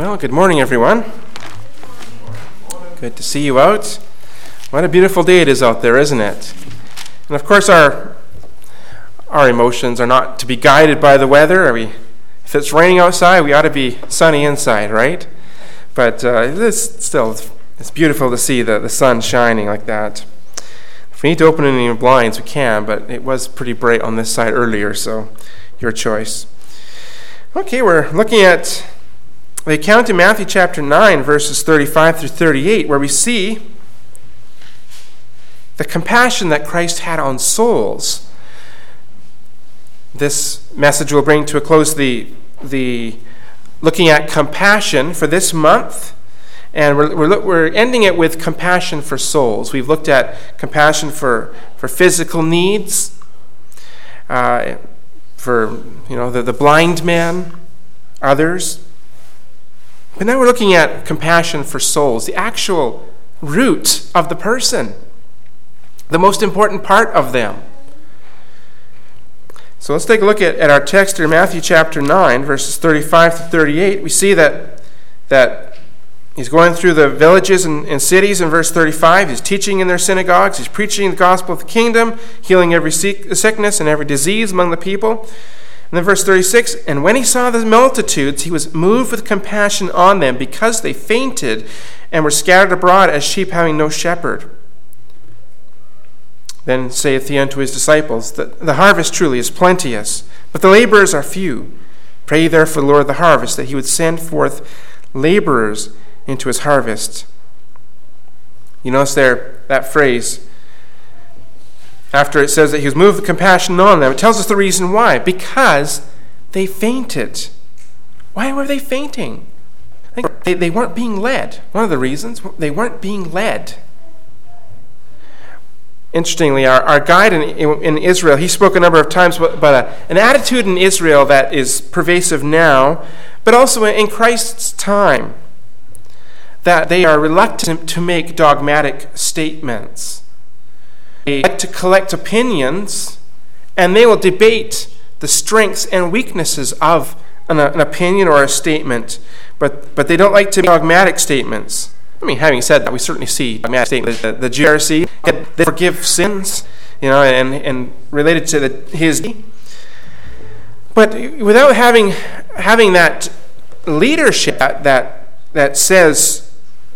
Well, good morning, everyone. Good to see you out. What a beautiful day it is out there, isn't it? And of course, our emotions are not to be guided by the weather. If it's raining outside, we ought to be sunny inside, right? But it's beautiful to see the sun shining like that. If we need to open any blinds, we can, but it was pretty bright on this side earlier, so your choice. Okay, we're looking at the account in Matthew chapter 9, verses 35 through 38, where we see the compassion that Christ had on souls. This message will bring to a close the looking at compassion for this month, and we're ending it with compassion for souls. We've looked at compassion for physical needs, for the blind man, others. But now we're looking at compassion for souls, the actual root of the person, the most important part of them. So let's take a look at our text here, Matthew chapter 9, verses 35 to 38. We see that he's going through the villages and cities in verse 35. He's teaching in their synagogues. He's preaching the gospel of the kingdom, healing every sickness and every disease among the people. And then verse 36, and when he saw the multitudes, he was moved with compassion on them because they fainted and were scattered abroad as sheep having no shepherd. Then saith he unto his disciples, the harvest truly is plenteous, but the laborers are few. Pray ye therefore the Lord of the harvest, that he would send forth laborers into his harvest. You notice there, that phrase, after it says that he was moved with compassion on them, it tells us the reason why. Because they fainted. Why were they fainting? They weren't being led. One of the reasons, they weren't being led. Interestingly, our guide in Israel, he spoke a number of times about an attitude in Israel that is pervasive now, but also in Christ's time, that they are reluctant to make dogmatic statements. They like to collect opinions, and they will debate the strengths and weaknesses of an opinion or a statement, but they don't like to make dogmatic statements. I mean, having said that, we certainly see dogmatic statements. The Jews, they forgive sins, and related to his deed. But without having that leadership that says,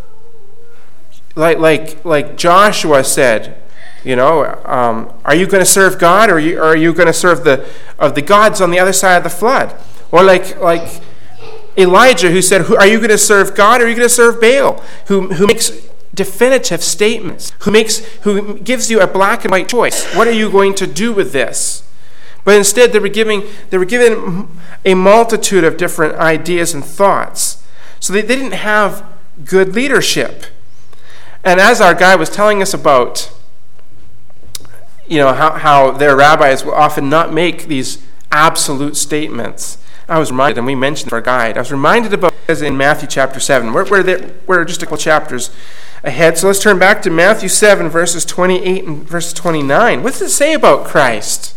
like Joshua said, are you going to serve God, or are you going to serve the gods on the other side of the flood? Or like Elijah, who said, are you going to serve God, or are you going to serve Baal? Who makes definitive statements, who gives you a black and white choice. What are you going to do with this? But instead, they were given a multitude of different ideas and thoughts. So they didn't have good leadership. And as our guy was telling us about, how their rabbis will often not make these absolute statements, I was reminded, and we mentioned our guide, I was reminded about as in Matthew chapter 7. We're just a couple chapters ahead. So let's turn back to Matthew 7, verses 28 and verses 29. What does it say about Christ?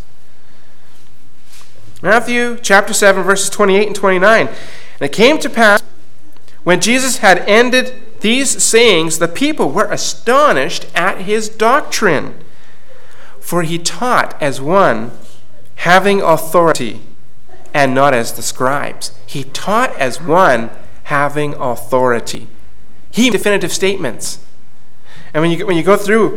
Matthew chapter 7, verses 28 and 29. And it came to pass, when Jesus had ended these sayings, the people were astonished at his doctrine. For he taught as one having authority, and not as the scribes. He taught as one having authority. He made definitive statements. And when you go through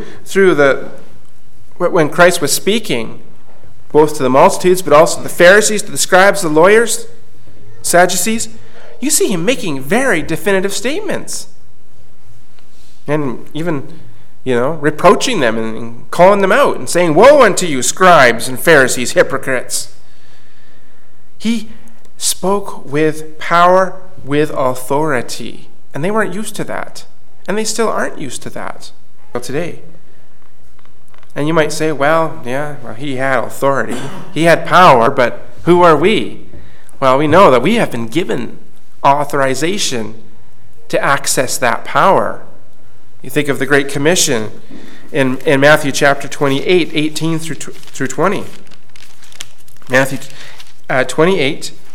when Christ was speaking, both to the multitudes, but also the Pharisees, to the scribes, the lawyers, Sadducees, you see him making very definitive statements. And even, reproaching them and calling them out and saying, woe unto you, scribes and Pharisees, hypocrites. He spoke with power, with authority. And they weren't used to that. And they still aren't used to that today. And you might say, he had authority. He had power, but who are we? Well, we know that we have been given authorization to access that power. You think of the Great Commission in Matthew chapter 28, 18 through 20. Matthew 28,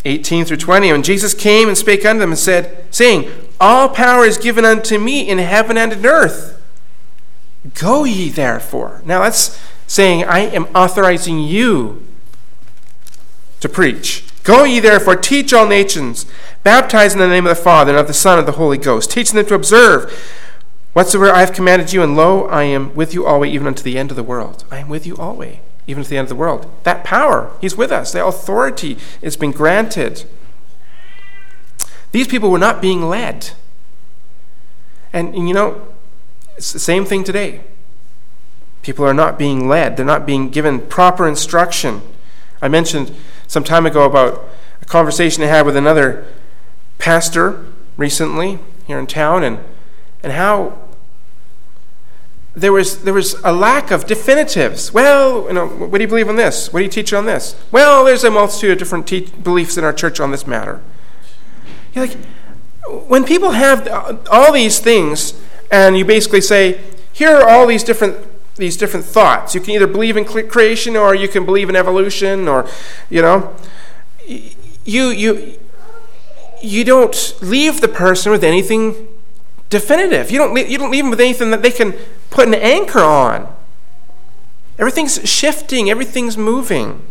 18 through 20. And Jesus came and spake unto them and said, saying, all power is given unto me in heaven and in earth. Go ye therefore. Now that's saying, I am authorizing you to preach. Go ye therefore, teach all nations, baptize in the name of the Father and of the Son and of the Holy Ghost, teaching them to observe whatsoever I have commanded you, and lo, I am with you always, even unto the end of the world. I am with you always, even to the end of the world. That power, he's with us. The authority has been granted. These people were not being led. And you know, it's the same thing today. People are not being led. They're not being given proper instruction. I mentioned some time ago about a conversation I had with another pastor recently here in town, and how there was a lack of definitives. Well, you know, what do you believe on this? What do you teach on this? Well, there's a multitude of different beliefs in our church on this matter. You're like, when people have all these things, and you basically say, here are all these different thoughts. You can either believe in creation, or you can believe in evolution, or you know, you don't leave the person with anything definitive. You don't leave them with anything that they can put an anchor on. Everything's shifting. Everything's moving.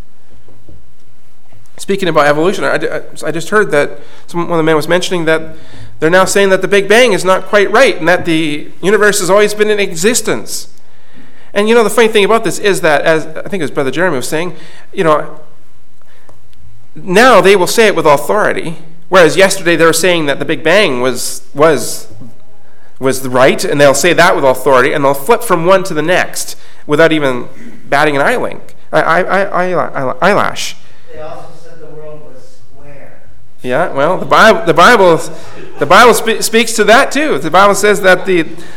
Speaking about evolution, I just heard that one of the men was mentioning that they're now saying that the Big Bang is not quite right, and that the universe has always been in existence. And you know, the funny thing about this is that, as I think it was Brother Jeremy was saying, you know, now they will say it with authority, whereas yesterday they were saying that the Big Bang was the right, and they'll say that with authority, and they'll flip from one to the next without even batting an eyelash. They also said the world was square. Yeah, well, the Bible speaks to that too. The Bible says that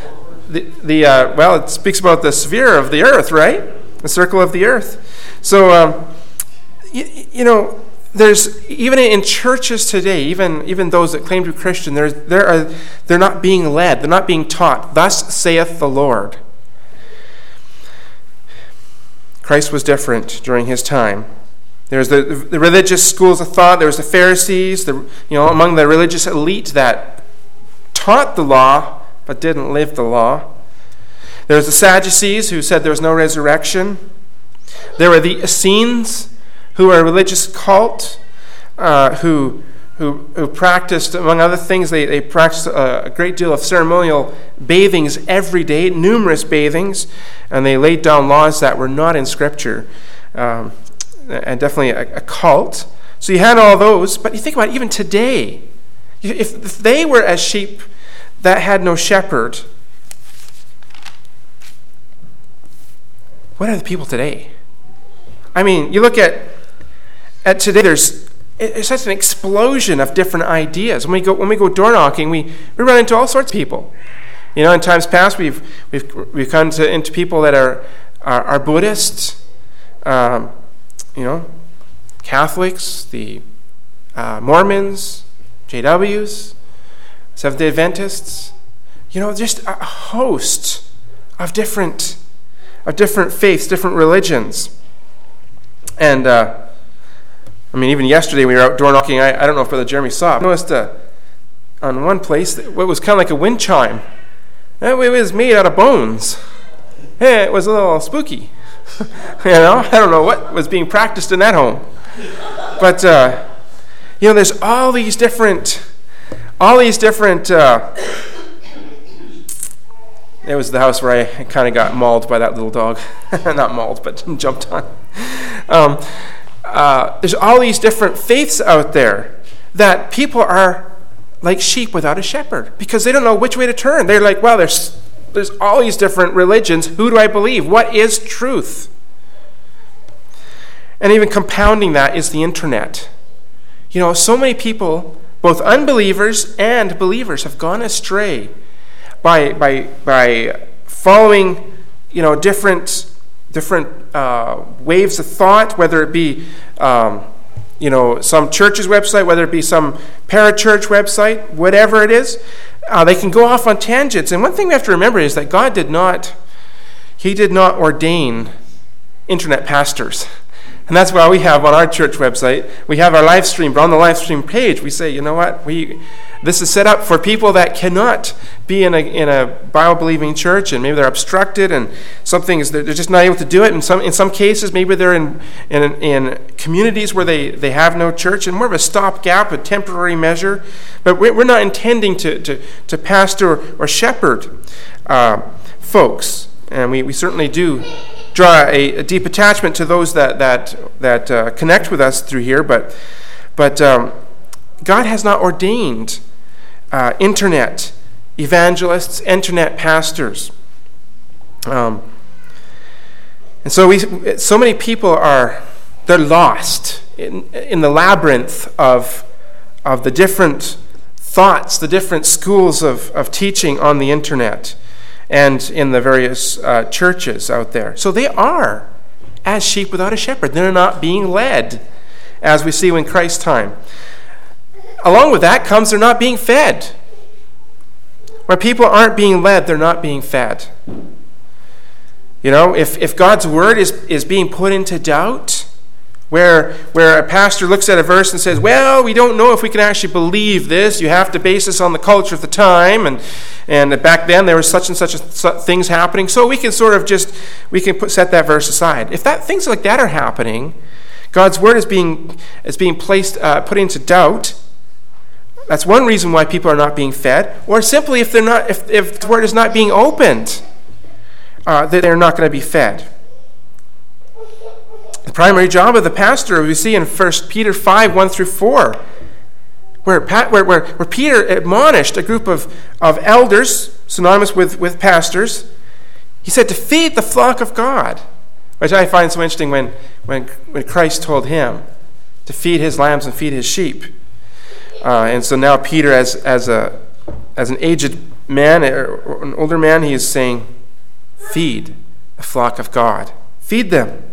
it speaks about the sphere of the earth, right? The circle of the earth. So, you know, there's even in churches today, even those that claim to be Christian, they're not being led, they're not being taught. Thus saith the Lord. Christ was different during his time. There's the religious schools of thought. There was the Pharisees, among the religious elite that taught the law but didn't live the law. There was the Sadducees who said there was no resurrection. There were the Essenes, who were a religious cult, who practiced, among other things, they practiced a great deal of ceremonial bathings every day, numerous bathings, and they laid down laws that were not in Scripture, and definitely a cult. So you had all those, but you think about it, even today, if they were as sheep that had no shepherd, what are the people today? I mean, you look at today, there's such an explosion of different ideas. When we go door knocking, we run into all sorts of people. You know, in times past, we've come into people that are Buddhists, Catholics, the Mormons, JWs, Seventh-day Adventists. Just a host of different faiths, different religions. And even yesterday we were out door knocking. I don't know if Brother Jeremy saw it. I noticed on one place what was kind of like a wind chime. It was made out of bones. Yeah, it was a little spooky. I don't know what was being practiced in that home. But there's all these different. It was the house where I kind of got mauled by that little dog. Not mauled, but jumped on. There's all these different faiths out there that people are like sheep without a shepherd because they don't know which way to turn. They're like, well, there's all these different religions. Who do I believe? What is truth? And even compounding that is the internet. So many people, both unbelievers and believers, have gone astray by following, different waves of thought, whether it be, some church's website, whether it be some parachurch website, whatever it is, they can go off on tangents. And one thing we have to remember is that God did not ordain internet pastors. And that's why we have on our church website, we have our live stream, but on the live stream page, we say, you know what, this is set up for people that cannot be in a Bible-believing church, and maybe they're obstructed, and they're just not able to do it. In some cases, maybe they're in communities where they have no church, and more of a stopgap, a temporary measure. But we're not intending to pastor or shepherd folks, and we certainly do draw a deep attachment to those that connect with us through here, but God has not ordained internet evangelists, internet pastors, and so many people they're lost in the labyrinth of the different thoughts, the different schools of teaching on the internet and in the various churches out there. So they are as sheep without a shepherd. They're not being led, as we see in Christ's time. Along with that comes they're not being fed. When people aren't being led, they're not being fed. You know, if God's word is being put into doubt, where a pastor looks at a verse and says, well, we don't know if we can actually believe this. You have to base this on the culture of the time, and back then there was such and such things happening, so we can set that verse aside. If things like that are happening, God's word is being put into doubt. That's one reason why people are not being fed, or simply if the word is not being opened, they're not going to be fed. The primary job of the pastor, we see in 1 Peter 5, 1 through 4, where Peter admonished a group of elders, synonymous with pastors. He said to feed the flock of God, which I find so interesting when Christ told him to feed his lambs and feed his sheep. And so now Peter, as an aged man, or an older man, he is saying, feed the flock of God. Feed them.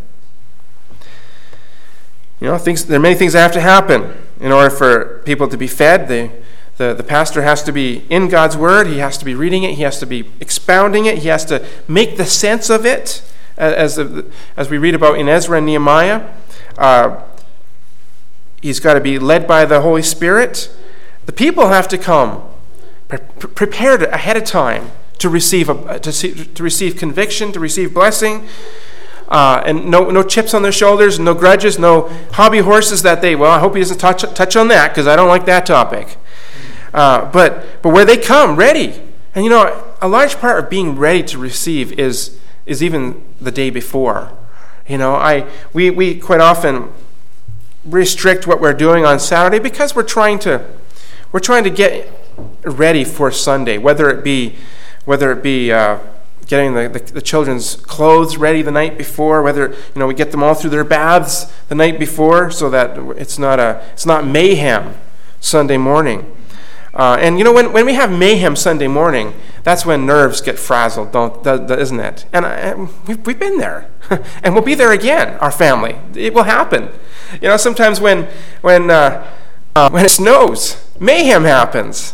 You know, there are many things that have to happen in order for people to be fed. The pastor has to be in God's word. He has to be reading it. He has to be expounding it. He has to make the sense of it, as we read about in Ezra and Nehemiah. He's got to be led by the Holy Spirit. The people have to come prepared ahead of time to receive conviction, to receive blessing. And no chips on their shoulders, no grudges, no hobby horses that I hope he doesn't touch on that, because I don't like that topic. But where they come, ready. And you know, a large part of being ready to receive is even the day before. You know, we quite often restrict what we're doing on Saturday because we're trying to get ready for Sunday, whether it be getting the children's clothes ready the night before, whether we get them all through their baths the night before, so that it's not mayhem Sunday morning. And when we have mayhem Sunday morning, that's when nerves get frazzled, isn't it? And we've been there, and we'll be there again. Our family, it will happen. Sometimes when it snows, mayhem happens.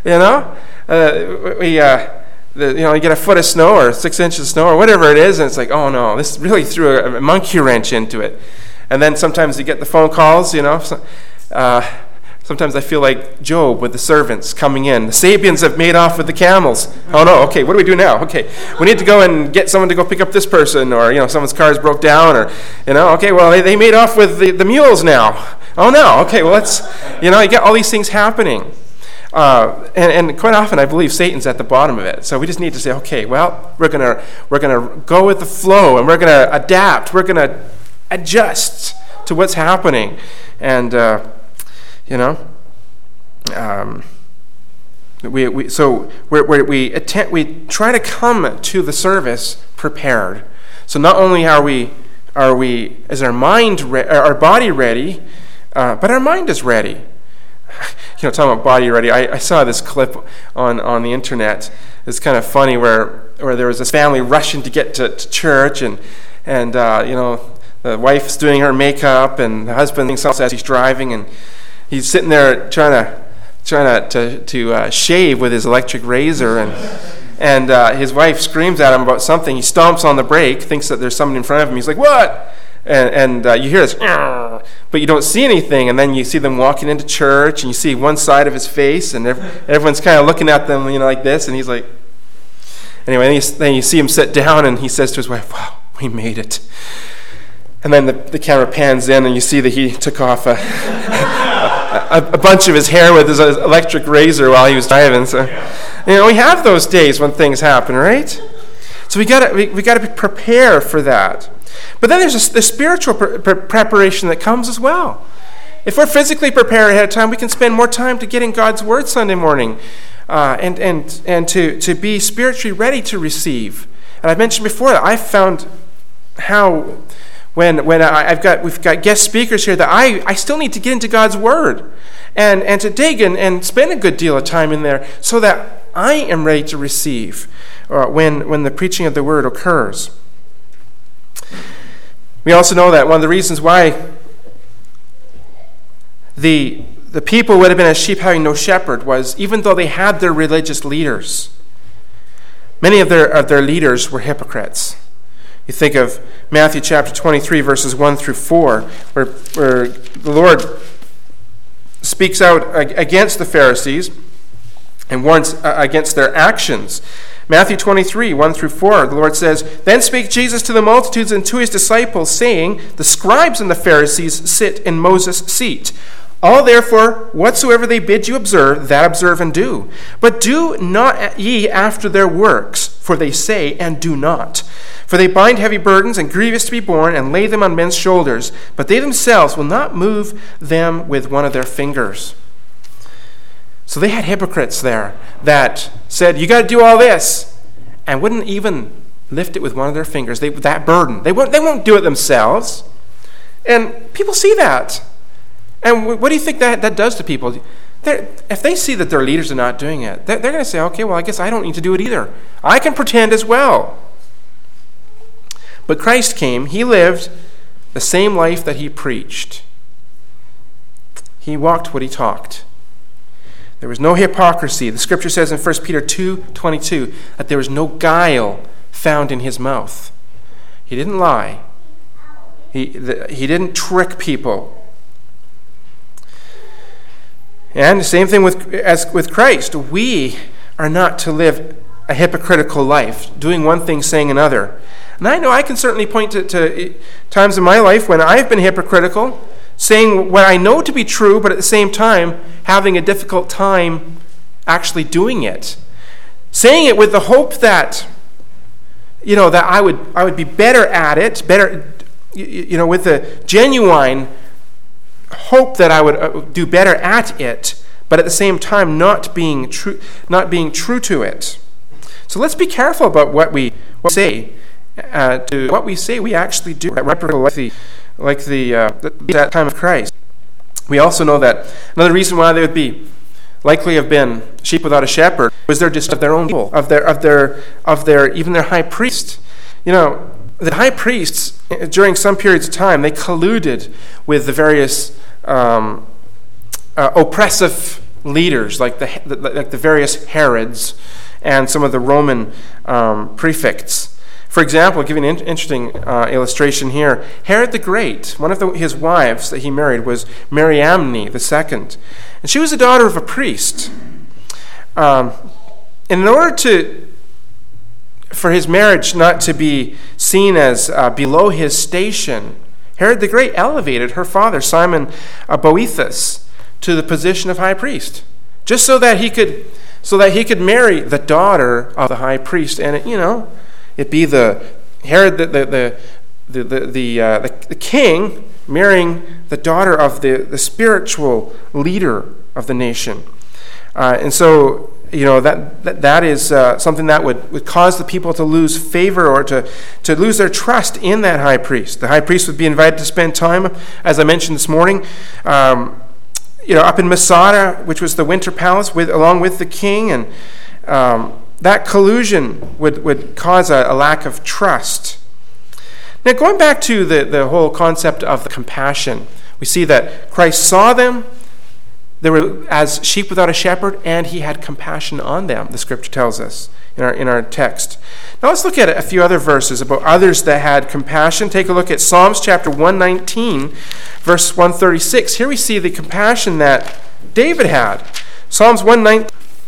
You get a foot of snow or 6 inches of snow or whatever it is, and it's like, oh no, this really threw a monkey wrench into it. And then sometimes you get the phone calls, sometimes I feel like Job with the servants coming in. The Sabians have made off with the camels. Oh no, okay, what do we do now? Okay, we need to go and get someone to go pick up this person, or someone's car's broke down, or okay, well they made off with the mules now. Oh no, okay, well let's, you get all these things happening. And quite often I believe Satan's at the bottom of it. So we just need to say, okay, well, we're gonna go with the flow, and we're gonna adapt. We're gonna adjust to what's happening, and we try to come to the service prepared. So not only is our body ready, but our mind is ready. Talking about body ready, I saw this clip on the internet. It's kind of funny where there was this family rushing to get to church, and the wife's doing her makeup, and the husband as he's driving, and he's sitting there trying to shave with his electric razor, and his wife screams at him about something. He stomps on the brake, thinks that there's someone in front of him. He's like, "What?" and you hear this, but you don't see anything, and then you see them walking into church, and you see one side of his face, and everyone's kind of looking at them, like this, and he's like, anyway, then you see him sit down, and he says to his wife, wow, we made it. And then the camera pans in, and you see that he took off a bunch of his hair with his electric razor while he was driving. So, we have those days when things happen, right? So we gotta prepare for that. But then there's the spiritual preparation that comes as well. If we're physically prepared ahead of time, we can spend more time to get in God's Word Sunday morning, and to be spiritually ready to receive. And I've mentioned before that I've found how when we've got guest speakers here that I still need to get into God's Word and to dig and spend a good deal of time in there so that I am ready to receive when the preaching of the Word occurs. We also know that one of the reasons why the people would have been as sheep having no shepherd was, even though they had their religious leaders, many of their leaders were hypocrites. You think of Matthew chapter 23, verses 1 through 4, where the Lord speaks out against the Pharisees and warns against their actions. Matthew 23, 1 through 4, the Lord says, Then spake Jesus to the multitudes and to his disciples, saying, The scribes and the Pharisees sit in Moses' seat. All therefore, whatsoever they bid you observe, that observe and do. But do not ye after their works, for they say and do not. For they bind heavy burdens and grievous to be borne, and lay them on men's shoulders, but they themselves will not move them with one of their fingers. So they had hypocrites there that said, you got to do all this, and wouldn't even lift it with one of their fingers. That burden. They won't do it themselves. And people see that. And what do you think that does to people? If they see that their leaders are not doing it, they're going to say, okay, well, I guess I don't need to do it either. I can pretend as well. But Christ came. He lived the same life that he preached. He walked what he talked. There was no hypocrisy. The scripture says in 1 Peter 2:22 that there was no guile found in his mouth. He didn't lie. He didn't trick people. And the same thing as with Christ. We are not to live a hypocritical life, doing one thing, saying another. And I know I can certainly point to times in my life when I've been hypocritical, saying what I know to be true, but at the same time having a difficult time actually doing it. Saying it with the hope that, that I would be better at it, with the genuine hope that I would do better at it, but at the same time not being true to it. So let's be careful about what we say. What we say, we actually do. Like that time of Christ. We also know that another reason why they would be likely have been sheep without a shepherd was their just of their own people, of their even their high priest. The high priests during some periods of time they colluded with the various oppressive leaders, like the various Herods and some of the Roman prefects. For example, I'll give you an interesting illustration here. Herod the Great, one of his wives that he married was Mariamne II, and she was the daughter of a priest. And in order for his marriage not to be seen as below his station, Herod the Great elevated her father, Simon Boethus, to the position of high priest, just so that he could marry the daughter of the high priest, and it'd be the Herod, the king, marrying the daughter of the spiritual leader of the nation, and so that is something that would cause the people to lose favor or to lose their trust in that high priest. The high priest would be invited to spend time, as I mentioned this morning, up in Masada, which was the winter palace, along with the king, and that collusion would cause a lack of trust. Now, going back to the whole concept of the compassion, we see that Christ saw them. They were as sheep without a shepherd, and he had compassion on them, the scripture tells us. in our text. Now let's look at a few other verses about others that had compassion. Take a look at Psalms chapter 119, verse 136. Here we see the compassion that David had. Psalms 119.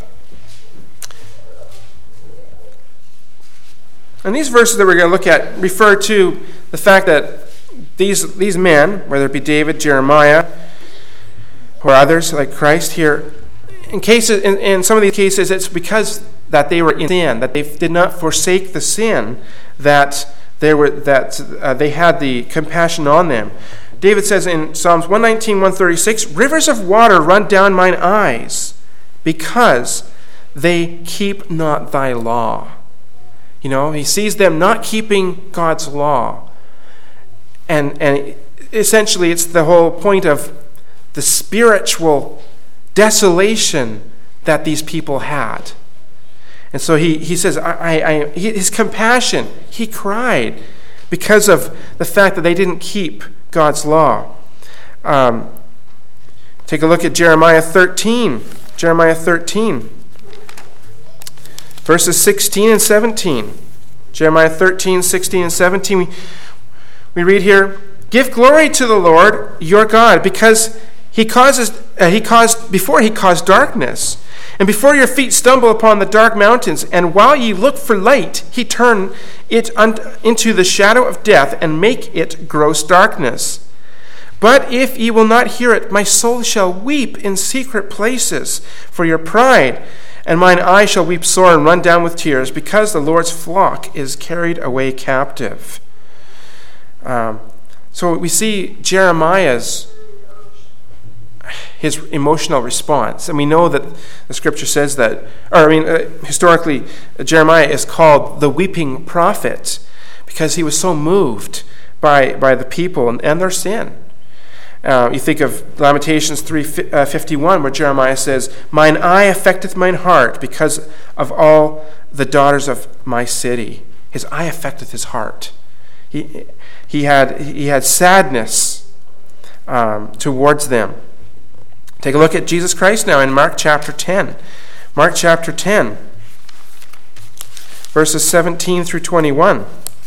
And these verses that we're going to look at refer to the fact that these men, whether it be David, Jeremiah, or others like Christ here, in some of these cases, it's because that they were in sin, that they did not forsake the sin, that they had the compassion on them. David says in Psalms 119, 136, "Rivers of water run down mine eyes, because they keep not thy law." You know, he sees them not keeping God's law. And essentially it's the whole point of the spiritual desolation that these people had. And so he says, his compassion, he cried because of the fact that they didn't keep God's law. Take a look at Jeremiah 13. Jeremiah 13. Verses 16 and 17. Jeremiah 13, 16 and 17. We read here, "Give glory to the Lord your God, because before he caused darkness, and before your feet stumble upon the dark mountains, and while ye look for light, he turn it into the shadow of death, and make it gross darkness. But if ye will not hear it, my soul shall weep in secret places for your pride, and mine eye shall weep sore and run down with tears, because the Lord's flock is carried away captive." So we see Jeremiah's his emotional response. And we know that the scripture says that, historically, Jeremiah is called the weeping prophet because he was so moved by the people and their sin. You think of Lamentations 3:51, where Jeremiah says, "Mine eye affecteth mine heart because of all the daughters of my city." His eye affecteth his heart. He had sadness towards them. Take a look at Jesus Christ now in Mark chapter 10. Mark chapter 10, verses 17 through 21.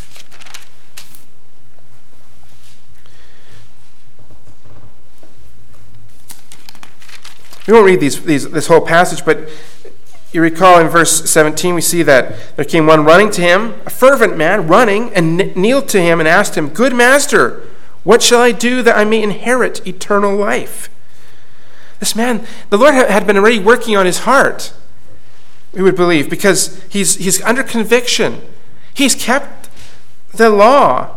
We won't read this whole passage, but you recall in verse 17 we see that there came one running to him, a fervent man, running, and kneeled to him and asked him, "Good master, what shall I do that I may inherit eternal life?" This man, the Lord had been already working on his heart, we would believe, because he's under conviction. He's kept the law,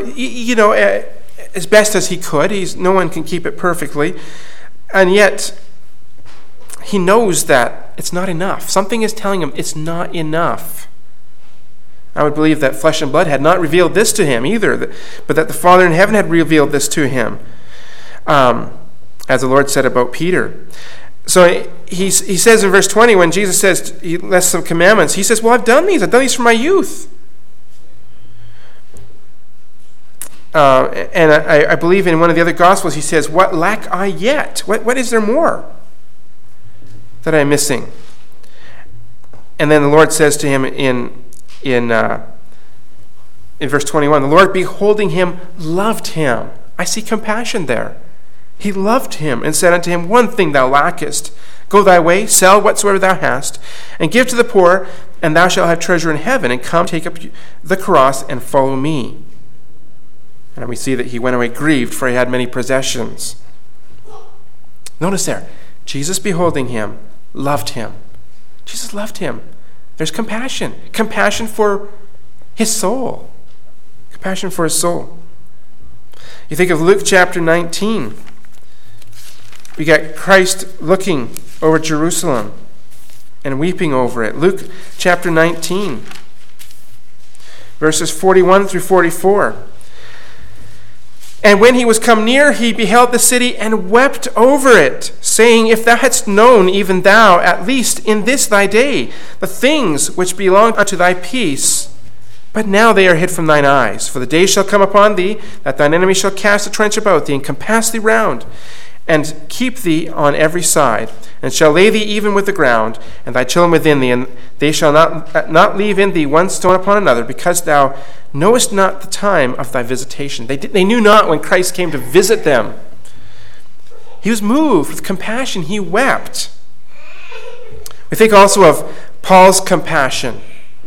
as best as he could. No one can keep it perfectly. And yet, he knows that it's not enough. Something is telling him it's not enough. I would believe that flesh and blood had not revealed this to him either, but that the Father in heaven had revealed this to him, as the Lord said about Peter. So he says in verse 20, when Jesus says he lists some commandments, he says, "Well, I've done these from my youth." And I believe in one of the other Gospels he says, "What lack I yet? What is there more that I'm missing?" And then the Lord says to him in verse 21, the Lord, beholding him, loved him. I see compassion there. He loved him and said unto him, "One thing thou lackest. Go thy way, sell whatsoever thou hast, and give to the poor, and thou shalt have treasure in heaven. And come, take up the cross, and follow me." And we see that he went away grieved, for he had many possessions. Notice there, Jesus beholding him, loved him. Jesus loved him. There's compassion. Compassion for his soul. Compassion for his soul. You think of Luke chapter 19. We got Christ looking over Jerusalem and weeping over it. Luke chapter 19, verses 41 through 44. "And when he was come near, he beheld the city and wept over it, saying, If thou hadst known, even thou, at least in this thy day, the things which belong unto thy peace, but now they are hid from thine eyes. For the day shall come upon thee, that thine enemy shall cast a trench about thee, and compass thee round, and keep thee on every side, and shall lay thee even with the ground, and thy children within thee, and they shall not leave in thee one stone upon another, because thou knowest not the time of thy visitation. They knew not when Christ came to visit them. He was moved with compassion. He wept. We think also of Paul's compassion.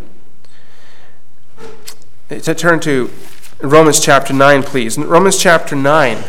To turn to Romans chapter 9, please. In Romans chapter 9.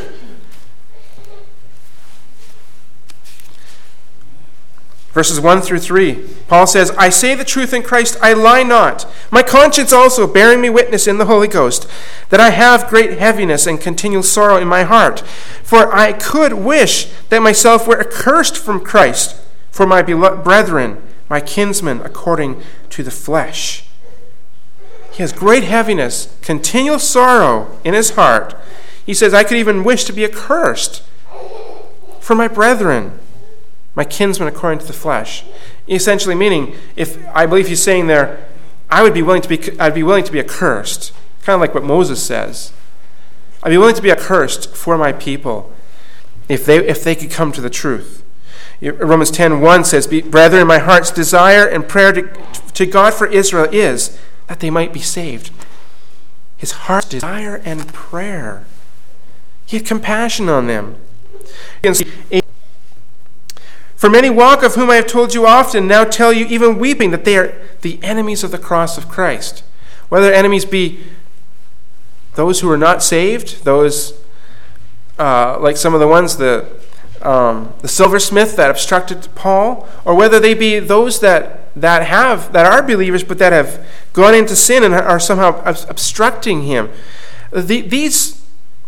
Verses 1 through 3, Paul says, I say the truth in Christ, I lie not. My conscience also bearing me witness in the Holy Ghost, that I have great heaviness and continual sorrow in my heart. For I could wish that myself were accursed from Christ for my beloved brethren, my kinsmen, according to the flesh. He has great heaviness, continual sorrow in his heart. He says, I could even wish to be accursed for my brethren, my kinsmen according to the flesh. Essentially meaning, I believe he's saying there, I'd be willing to be accursed. Kind of like what Moses says. I'd be willing to be accursed for my people if they could come to the truth. Romans 10:1 says, Brethren, my heart's desire and prayer to God for Israel is that they might be saved. His heart's desire and prayer. He had compassion on them. You can see, for many walk, of whom I have told you often, now tell you even weeping, that they are the enemies of the cross of Christ. Whether enemies be those who are not saved, those like some of the ones, the silversmith that obstructed Paul, or whether they be those that are believers but that have gone into sin and are somehow obstructing him. These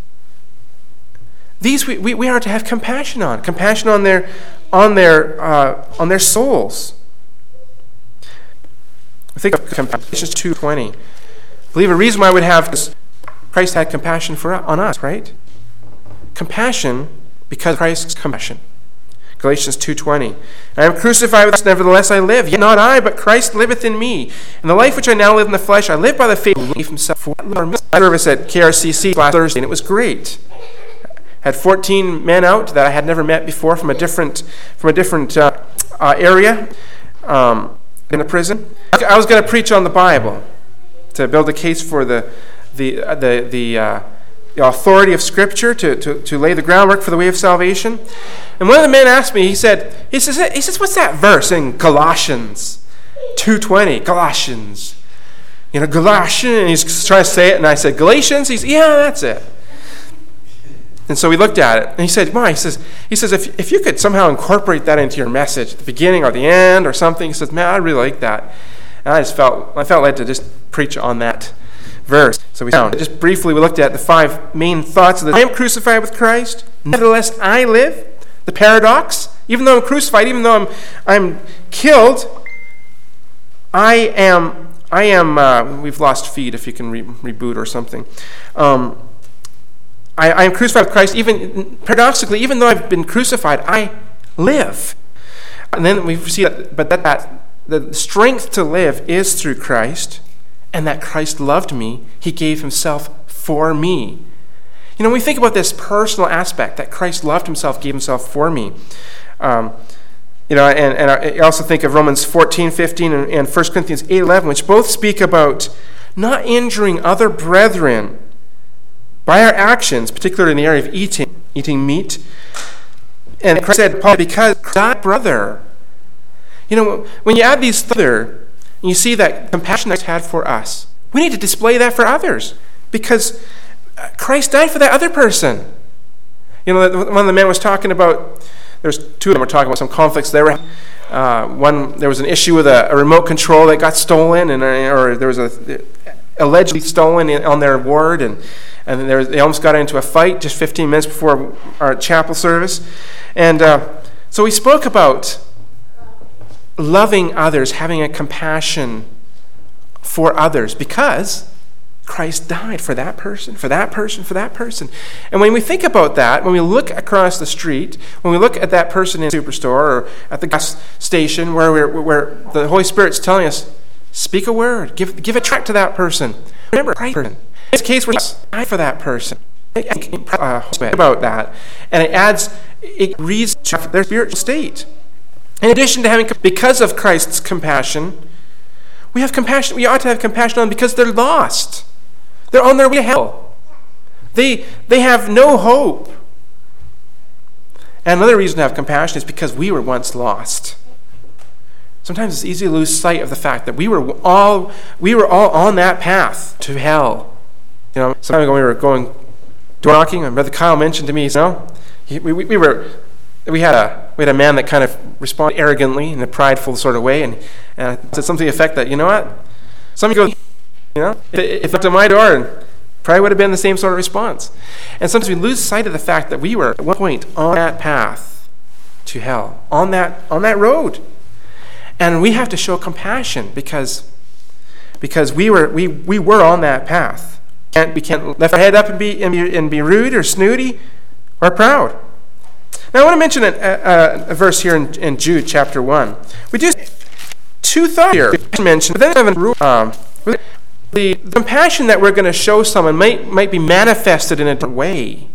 we are to have compassion on their souls. I think of Galatians 2:20. I believe a reason why we would have is Christ had compassion on us, right? Compassion because of Christ's compassion. Galatians 2:20. I am crucified with Christ, nevertheless I live. Yet not I, but Christ liveth in me. And the life which I now live in the flesh, I live by the faith of himself. For service at KRCC last Thursday, and it was great. Had 14 men out that I had never met before from a different area in a prison. I was going to preach on the Bible to build a case for the authority of Scripture to lay the groundwork for the way of salvation. And one of the men asked me. He says, "What's that verse in Colossians 2:20? Galatians, Galatians." And he's trying to say it, and I said, "Galatians." Yeah, that's it. And so we looked at it, and he said, "Why?" He says, if you could somehow incorporate that into your message at the beginning or the end or something," he says, "Man, I really like that." And I felt led to just preach on that verse. So we briefly looked at the 5 main thoughts of this. I am crucified with Christ, nevertheless I live. The paradox: even though I'm crucified, even though I'm killed, I am. We've lost feed. If you can reboot or something. I am crucified with Christ. Even paradoxically, even though I've been crucified, I live. And then we see that the strength to live is through Christ, and that Christ loved me. He gave himself for me. When we think about this personal aspect, that Christ loved himself, gave himself for me. And I also think of Romans 14:15 and 1 Corinthians 8:11, which both speak about not injuring other brethren by our actions, particularly in the area of eating meat. And Christ said, Paul, because thy brother. When you add these together, and you see that compassion Christ had for us, we need to display that for others, because Christ died for that other person. One of the men was talking about, there's 2 of them were talking about some conflicts they were having. There was an issue with a remote control that got stolen, or there was allegedly stolen on their ward, and they almost got into a fight just 15 minutes before our chapel service. And so we spoke about loving others, having a compassion for others, because Christ died for that person, for that person, for that person. And when we think about that, when we look across the street, when we look at that person in the superstore or at the gas station where the Holy Spirit's telling us, speak a word, give a tract to that person. Remember, Christ. In this case, we're died for that person. about that, and it reads their spiritual state. In addition to having, because of Christ's compassion, we have compassion. We ought to have compassion on them because they're lost. They're on their way to hell. They have no hope. And another reason to have compassion is because we were once lost. Sometimes it's easy to lose sight of the fact that we were all on that path to hell. You know, some time ago we were going door knocking, and Brother Kyle mentioned to me, we had a man that kind of responded arrogantly in a prideful sort of way, and said something to the effect that, you know what, somebody goes, you know, if knocked on my door, and probably would have been the same sort of response. And sometimes we lose sight of the fact that we were at one point on that path to hell, on that road. And we have to show compassion because we were on that path. We can't lift our head up and be rude or snooty or proud. Now I want to mention a verse here in Jude chapter 1. We do two thoughts here mentioned, but then I have a rule. The compassion that we're going to show someone might be manifested in a different way.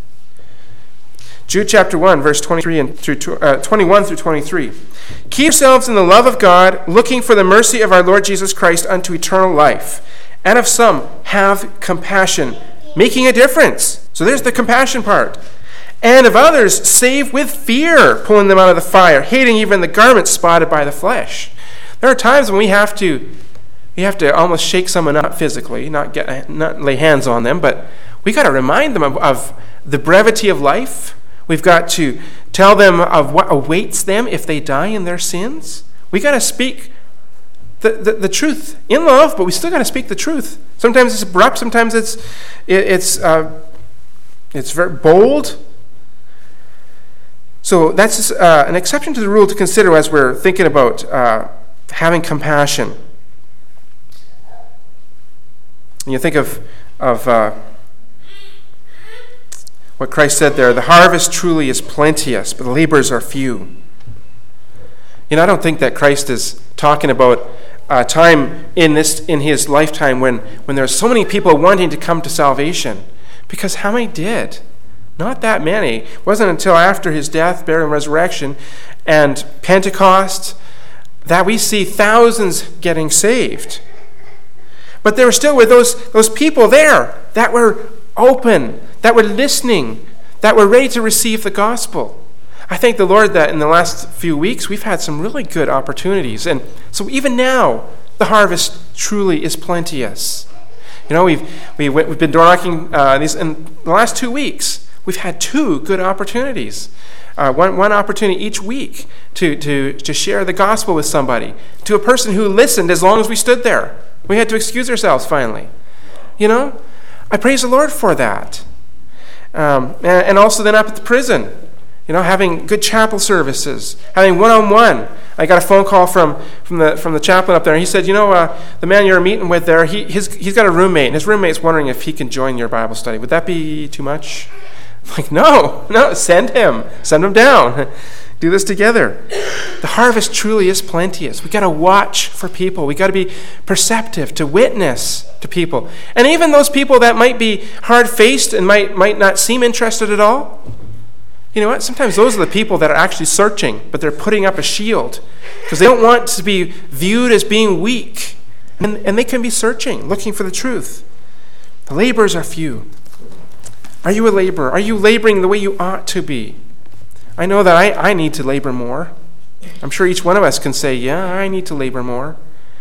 Jude chapter 1, verse 23 and through 21 through 23. Keep yourselves in the love of God, looking for the mercy of our Lord Jesus Christ unto eternal life. And of some, have compassion, making a difference. So there's the compassion part. And of others, save with fear, pulling them out of the fire, hating even the garments spotted by the flesh. There are times when we have to almost shake someone up physically, not lay hands on them, but we got to remind them of the brevity of life. We've got to tell them of what awaits them if they die in their sins. We got to speak the truth in love, but we still got to speak the truth. Sometimes it's abrupt, sometimes it's very bold. So that's an exception to the rule to consider as we're thinking about having compassion. And you think of what Christ said there, the harvest truly is plenteous, but the laborers are few. You know, I don't think that Christ is talking about a time in his lifetime when there's so many people wanting to come to salvation. Because how many did? Not that many. It wasn't until after his death, burial, and resurrection and Pentecost that we see thousands getting saved. But there were still those people there that were open, that were listening, that were ready to receive the gospel. I thank the Lord that in the last few weeks we've had some really good opportunities. And so even now, the harvest truly is plenteous. You know, we've been door knocking in the last 2 weeks. We've had 2 good opportunities. One opportunity each week to share the gospel with somebody, to a person who listened as long as we stood there. We had to excuse ourselves finally. You know, I praise the Lord for that. And also then up at the prison, you know, having good chapel services, having one-on-one. I got a phone call from the chaplain up there, and he said, you know, the man you're meeting with there, he's got a roommate, and his roommate's wondering if he can join your Bible study. Would that be too much? I'm like, no, send him down. Do this together. The harvest truly is plenteous. We got to watch for people. We got to be perceptive to witness to people. And even those people that might be hard-faced and might not seem interested at all. You know what? Sometimes those are the people that are actually searching, but they're putting up a shield because they don't want to be viewed as being weak. And they can be searching, looking for the truth. The laborers are few. Are you a laborer? Are you laboring the way you ought to be? I know that I need to labor more. I'm sure each one of us can say, yeah, I need to labor more.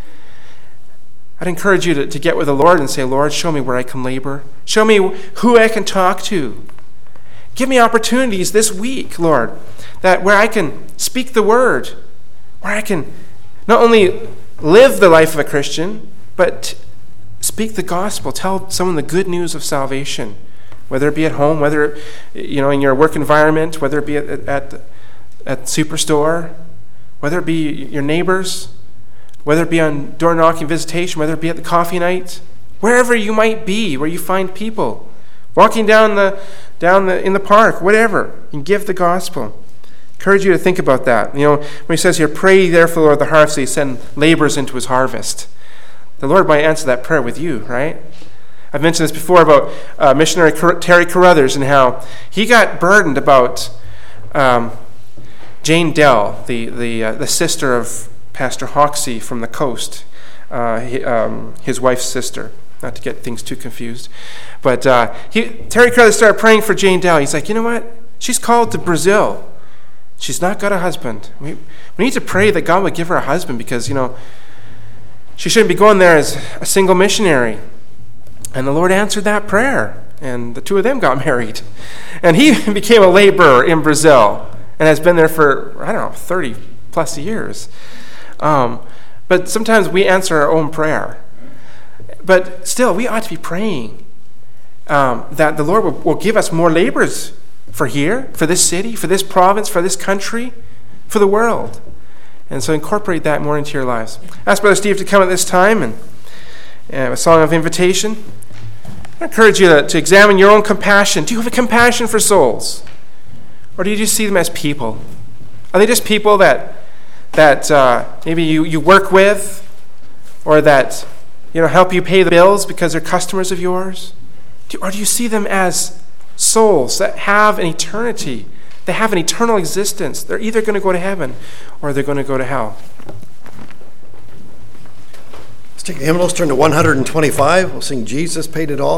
I'd encourage you to get with the Lord and say, Lord, show me where I can labor. Show me who I can talk to. Give me opportunities this week, Lord, that where I can speak the word, where I can not only live the life of a Christian, but speak the gospel, tell someone the good news of salvation. Whether it be at home, whether in your work environment, whether it be at Superstore, whether it be your neighbors, whether it be on door knocking visitation, whether it be at the coffee night, wherever you might be, where you find people, walking down in the park, whatever, and give the gospel. Encourage you to think about that. You know, when he says here, pray therefore, Lord, the harvest, he send laborers into his harvest. The Lord might answer that prayer with you, right? I've mentioned this before about missionary Terry Carruthers and how he got burdened about Jane Dell, the sister of Pastor Hoxie from the coast, his wife's sister. Not to get things too confused. But Terry Carruthers started praying for Jane Dell. He's like, you know what? She's called to Brazil. She's not got a husband. We need to pray that God would give her a husband because, she shouldn't be going there as a single missionary. And the Lord answered that prayer. And the two of them got married. And he became a laborer in Brazil and has been there for, 30 plus years. But sometimes we answer our own prayer. But still, we ought to be praying that the Lord will give us more laborers for here, for this city, for this province, for this country, for the world. And so incorporate that more into your lives. Ask Brother Steve to come at this time and a song of invitation. I encourage you to examine your own compassion. Do you have a compassion for souls? Or do you just see them as people? Are they just people that maybe you work with or that help you pay the bills because they're customers of yours? Or do you see them as souls that have an eternity? They have an eternal existence. They're either going to go to heaven or they're going to go to hell. Let's take the hymnals, turn to 125. We'll sing Jesus Paid It All.